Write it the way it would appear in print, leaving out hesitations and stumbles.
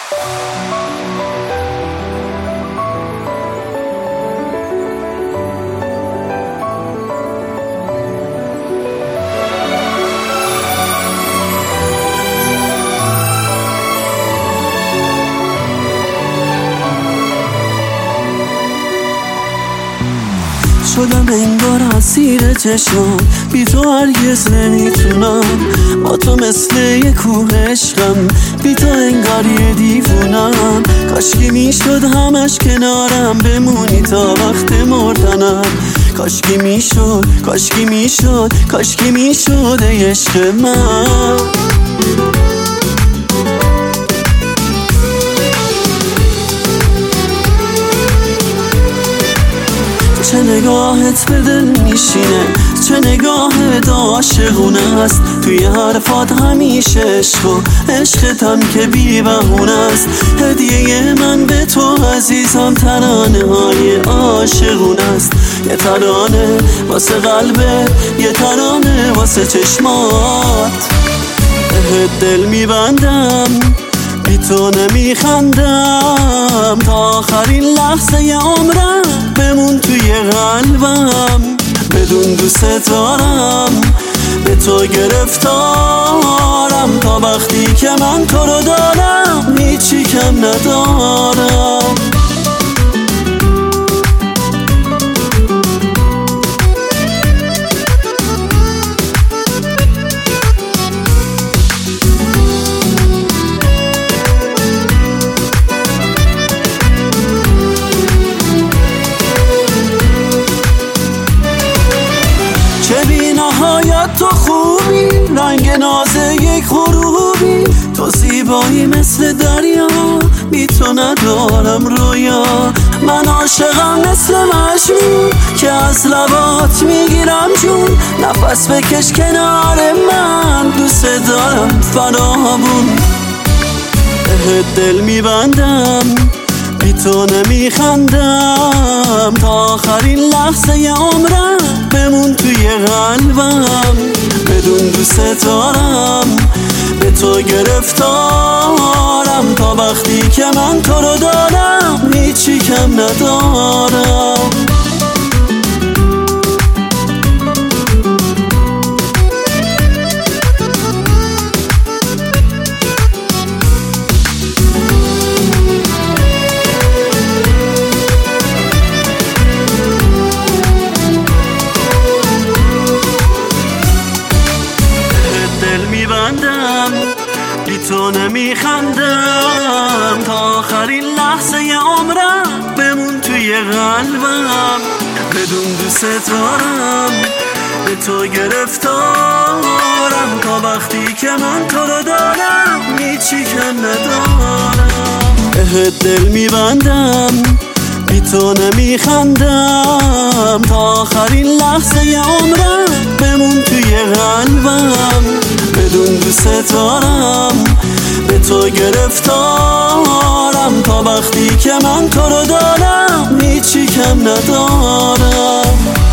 شدم انگار اسیر چشم، بی تو هرگز نمیتونم. با تو مثل یه کوه عشقم، بی تو انگار یه دیوونم. کاشکی میشد همش کنارم بمونی تا وقت مردنم. کاشکی میشد، کاشکی میشد، کاشکی میشد ای عشق من. چه نگاهت به دل میشینه، چه نگاهت عاشقونه است. توی حرفات همیشه عشق و عشقتم که بی بهونه است. هدیه من به تو عزیزم ترانه های عاشقونه است. یه ترانه واسه قلبت، یه ترانه واسه چشمات. بهت دل میبندم، بی تو نمیخندم. تا آخرین لحظه عمرم بمون توی قلبم. بدون دوست دارم، به تو گرفتارم. تا وقتی که من تو رو دارم هیچی کم ندارم. چه بی نهایت تو خوبی، رنگ ناز یک غروبی. تو زیبایی مثل دریا، بی تو ندارم رویا. من عاشقم مثل مجنون که از لبات میگیرم جون. نفس بکش کنار من، دوست دارم فراوون. بهت دل میبندم، بی تو نمیخندم. تا آخرین لحظه عمرم بمون توی قلبم. بدون دوست دارم، به تو گرفتارم. تا وقتی که من تو رو دارم هیچی کم ندارم. میبندم، بی تو نمیخندم. تا آخرین لحظه عمرم بمون توی قلبم. بدون دوست دارم، به تو گرفتارم. تا وقتی که من تو رو دارم هیچی کم ندارم. بهت دل میبندم، بی تو نمیخندم. تا آخرین لحظه عمرم بمون توی قلبم. بدون دوست دارم، به تو گرفتارم. تا وقتی که من تو رو دارم هیچی کم ندارم.